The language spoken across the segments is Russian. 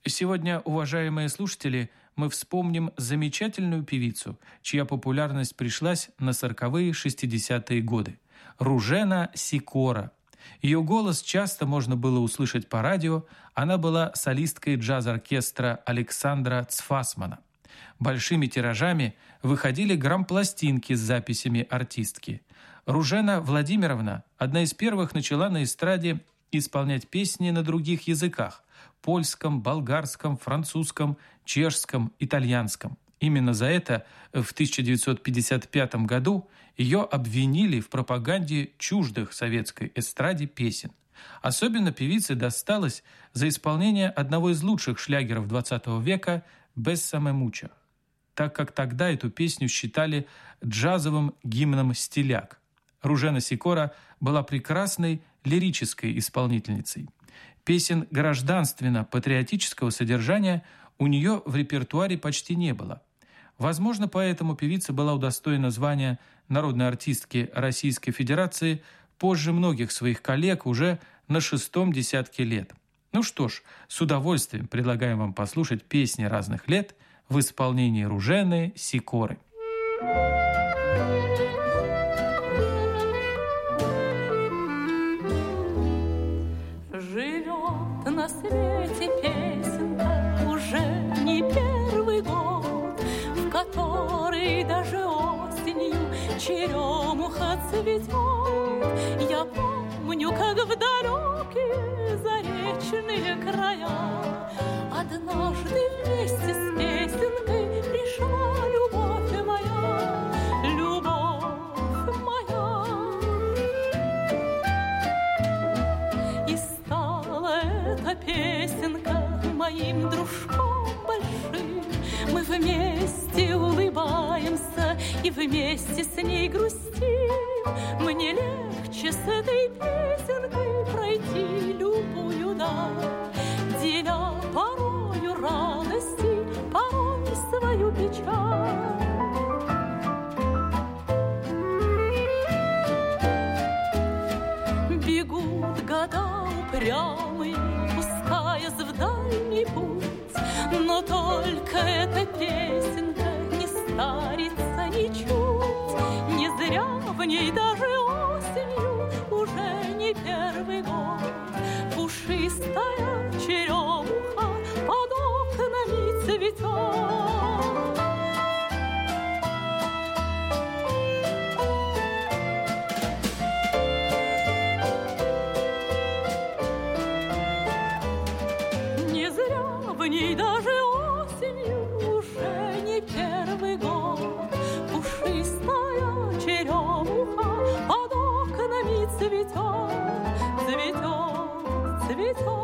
Сегодня, уважаемые слушатели, мы вспомним замечательную певицу, чья популярность пришлась на 40-е, 60-е годы – Ружена Сикора. Ее голос часто можно было услышать по радио, она была солисткой джаз-оркестра Александра Цфасмана. Большими тиражами выходили грампластинки с записями артистки. Ружена Владимировна одна из первых начала на эстраде исполнять песни на других языках – польском, болгарском, французском, чешском, итальянском. Именно за это в 1955 году ее обвинили в пропаганде чуждых советской эстраде песен. Особенно певице досталось за исполнение одного из лучших шлягеров XX века «Бессаме мучо», так как тогда эту песню считали джазовым гимном стиляк. Ружена Сикора была прекрасной лирической исполнительницей. Песен гражданственно-патриотического содержания у нее в репертуаре почти не было. Возможно, поэтому певица была удостоена звания народной артистки Российской Федерации позже многих своих коллег уже на 6-м десятке лет. Ну что ж, с удовольствием предлагаем вам послушать песни разных лет в исполнении Ружены Сикоры. Живет на свете песенка уже не первый год, в которой даже осенью черемуха цветет. Я помню, как в далекие заречные края однажды вместе с песенкой пришла любовь моя, любовь моя. И стала эта песенка моим дружком большим. Мы вместе улыбаемся и вместе с ней грустим. Мне легче с этой песенкой пройти любую даль, деля порою радости, порой свою печаль. Бегут года упрямые, пускаясь в дальний путь, но только эта песенка не старится ничуть. Не зря в ней даже осенью уже не первый год пушистая черемуха под окнами цветет. Не зря в ней даже осенью уже не первый год пушистая черемуха под окнами цветет, цветет, цветет.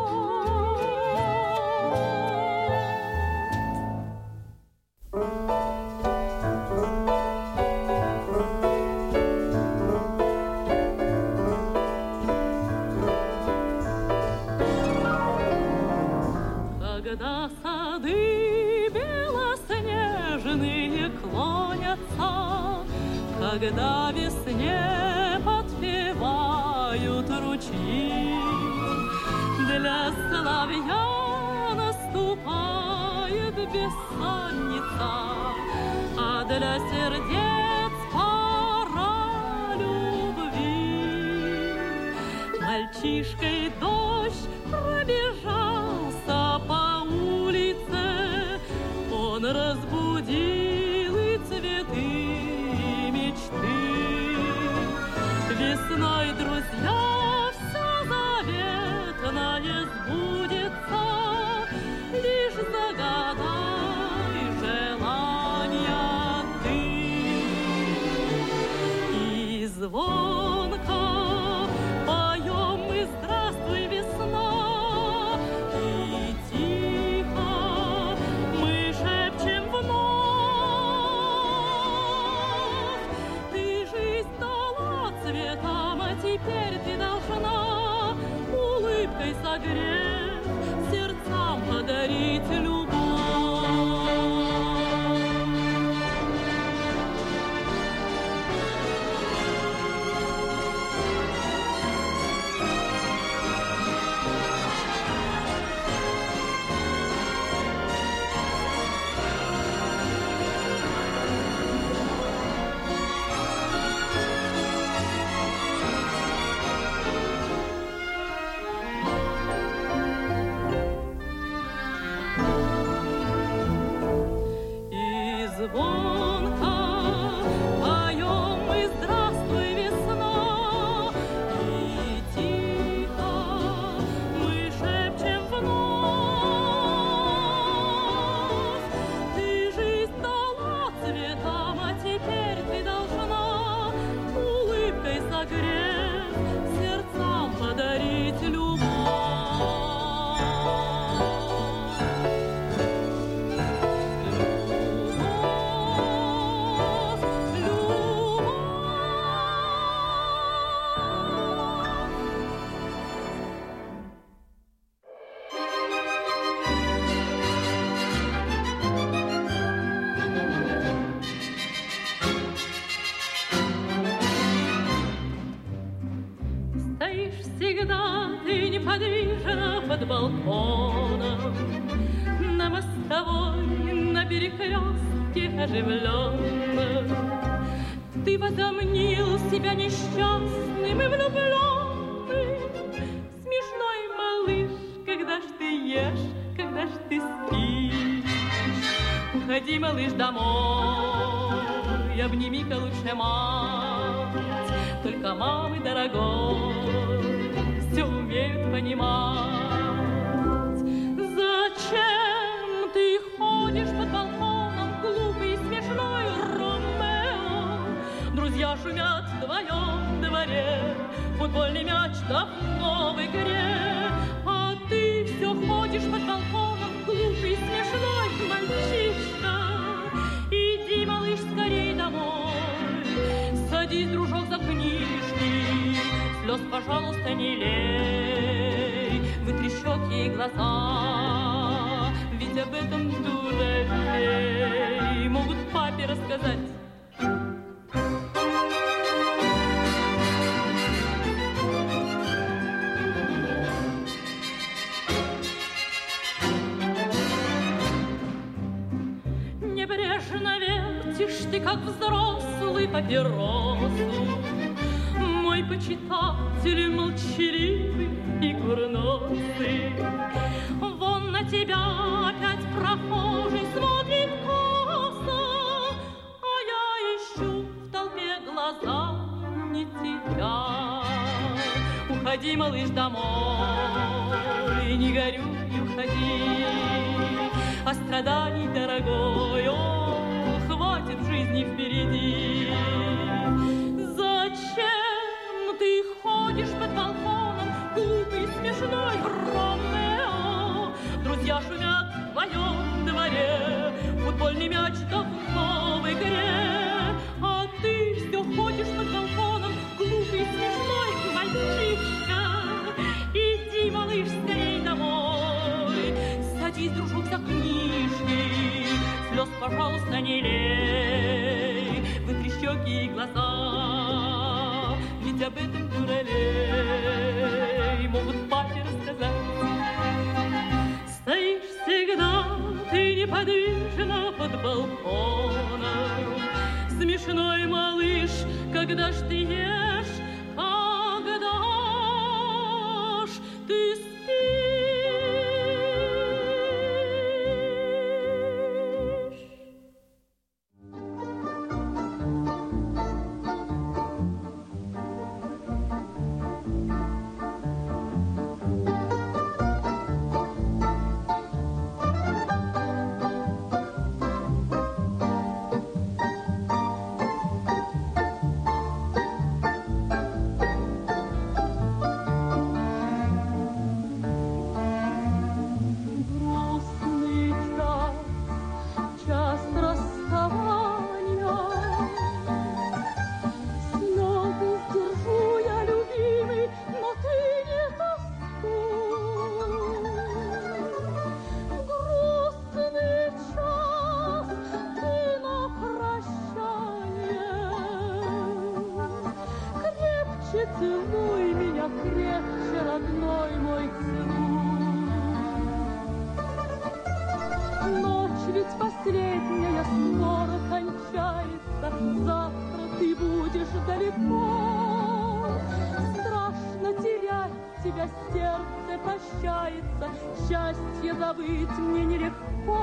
Когда сады белоснежные клонятся, когда весне подпевают ручьи, для соловья наступает бессонница, а для сердец пора любви. Мальчишкой дождь пробежался по улице, он разбудил и цветы, и мечты. Весной, друзья, все заветное сбудется, лишь загадай желания ты. И звонко поем мы «Здравствуй, весна», под балконом, на мостовой, на перекрестке оживленном. Ты возомнил себя несчастным и влюбленным. Смешной малыш, когда ж ты ешь, когда ж ты спишь. Уходи, малыш, домой, обними-ка лучше мать. Только мамы дорогой все умеют понимать. Зачем ты ходишь под балконом, глупый и смешной Ромео? Друзья шумят в твоем дворе, футбольный мяч давно в игре. А ты все ходишь под балконом, глупый и смешной мальчишка. Иди, малыш, скорей домой, садись, дружок, за книжки. Слез, пожалуйста, не лей, вытри щеки и глаза, ведь об этом дуралей могут папе рассказать. Небрежно вертишь ты, как взрослый, папиросу, мой почитатель молчаливый и курносый. Вон на тебя опять прохожий смотрит косо, а я ищу в толпе глаза не тебя. Уходи, малыш, домой, не горюй, уходи. А страданий, дорогой, о, хватит жизни впереди. Зачем ты ходишь под балконом, глупый, смешной Ромео? Друзья шумят в твоем дворе, футбольный мяч давно в игре. А ты все ходишь под балконом, глупый, смешной мальчишка. Иди, малыш, скорей домой, садись, дружок, за книжки. Слез, пожалуйста, не лей, вытри щеки и глаза, ведь об этом дуралей могут папе рассказать. Стоишь всегда ты неподвижно под балконом, смешной малыш, когда ж ты ешь, когда ж ты спишь. Целуй меня крепче, родной мой, целуй. Ночь ведь последняя скоро кончается, завтра ты будешь далеко. Страшно терять тебя, сердце прощается, счастье забыть мне нелегко.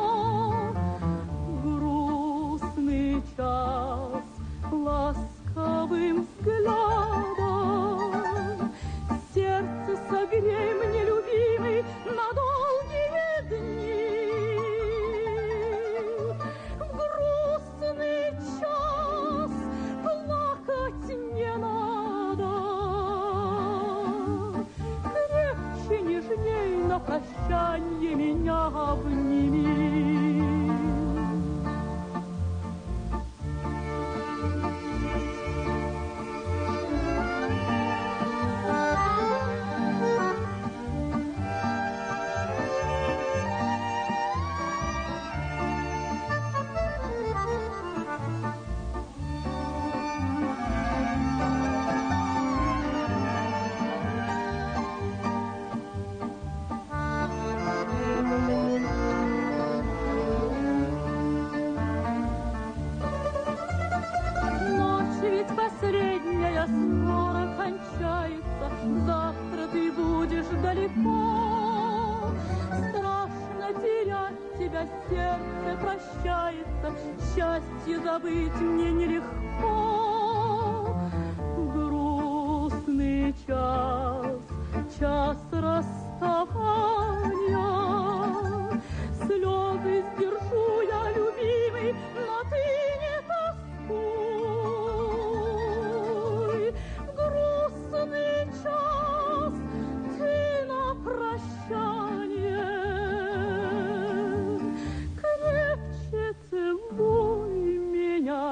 Грустный час, ласковым взглядом сердце согрей мне, любимый, на долгие дни. В грустный час плакать не надо, крепче, нежней на прощанье меня обними. прощается, счастье забыть мне нелегко. Грустный час, час расставания, слезы сдержу я, любимый, но ты не тоскуй. Грустный час, ты на прощание крепче целуй меня,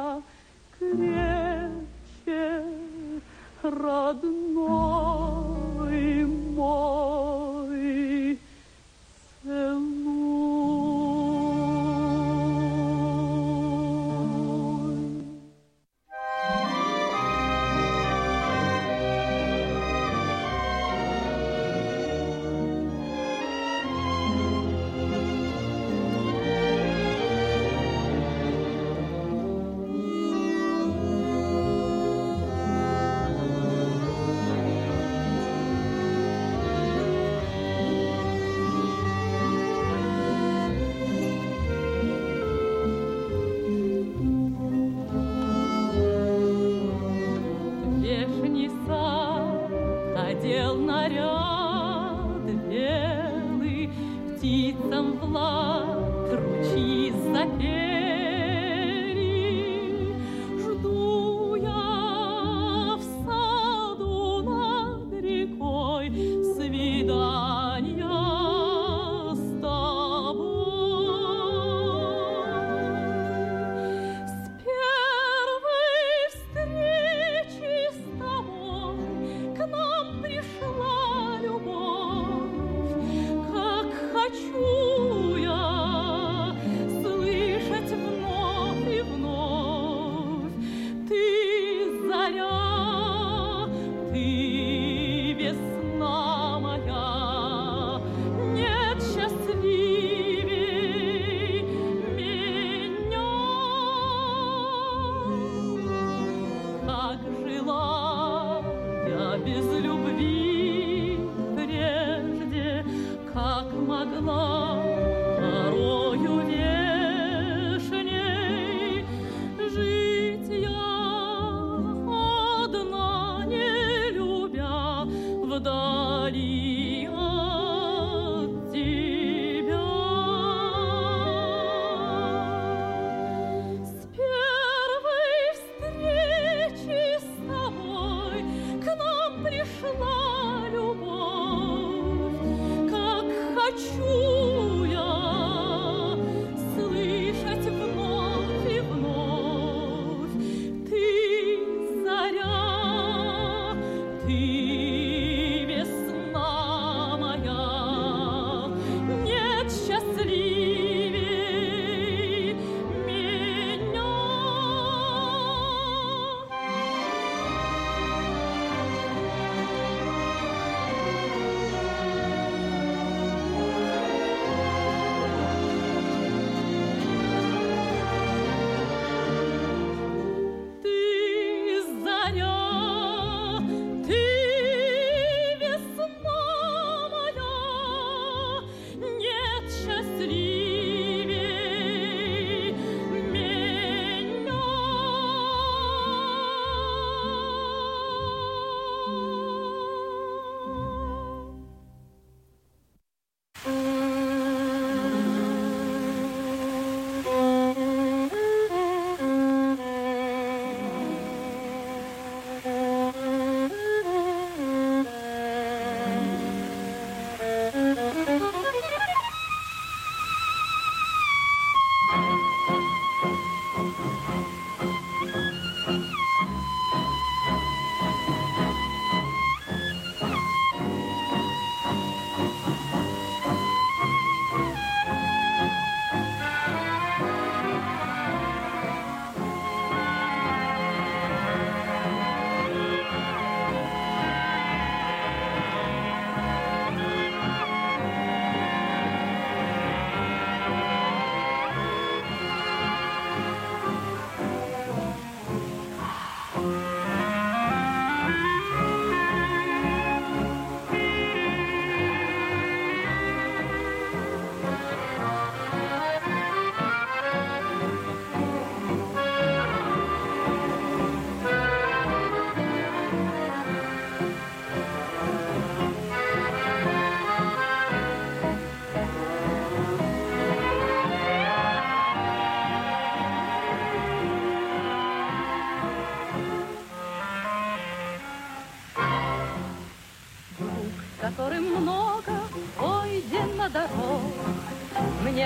крепче, родной мой, целуй. Вешний сад одел наряд белый, птицам Влад ручьи запели. Жду я в саду над рекой свидания с тобой. С первой встречи с тобой к нам пришла любовь. Как хочу я слышать в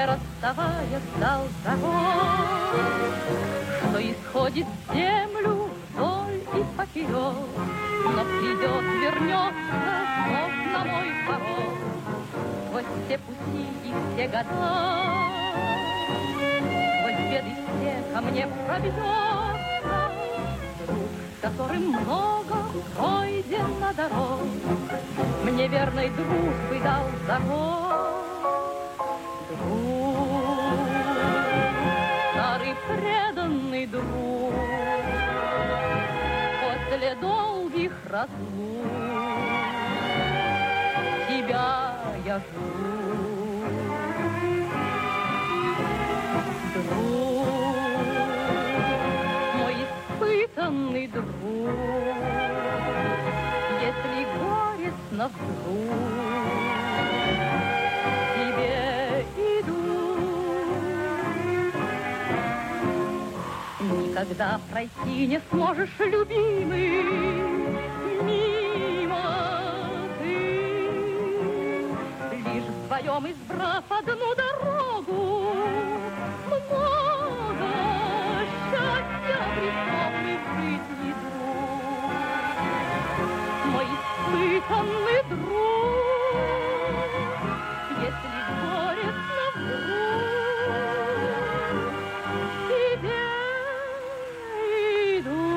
не расставаясь, дал закон, что исходит в землю вдоль и поперек, но придет, вернется вновь на мой порог. Сквозь все пути и все года, сквозь беды все ко мне пробьется друг, которым много пройдено дорог, мне верной дружбы дал закон. Друг, старый преданный друг, после долгих разлук тебя я жду. Друг, мой испытанный друг, если горестно вдруг тебе иду, никогда пройти не сможешь, любимый, мимо ты, лишь вдвоем избрав одну дорогу, много счастья присовный в жизни друг, мой испытанный друг, если горестно вдруг тебе иду.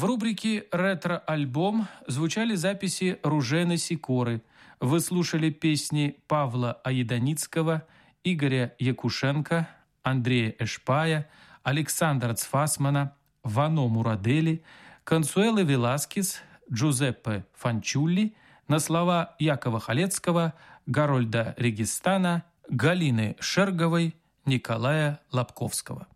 В рубрике «Ретро-альбом» звучали записи Ружены Сикоры. Вы слушали песни Павла Аиданицкого, Игоря Якушенко, Андрея Эшпая, Александра Цфасмана, Вано Мурадели, Консуэлы Веласкес, Джузеппе Фанчулли на слова Якова Халецкого, Гарольда Регистана, Галины Шерговой, Николая Лобковского.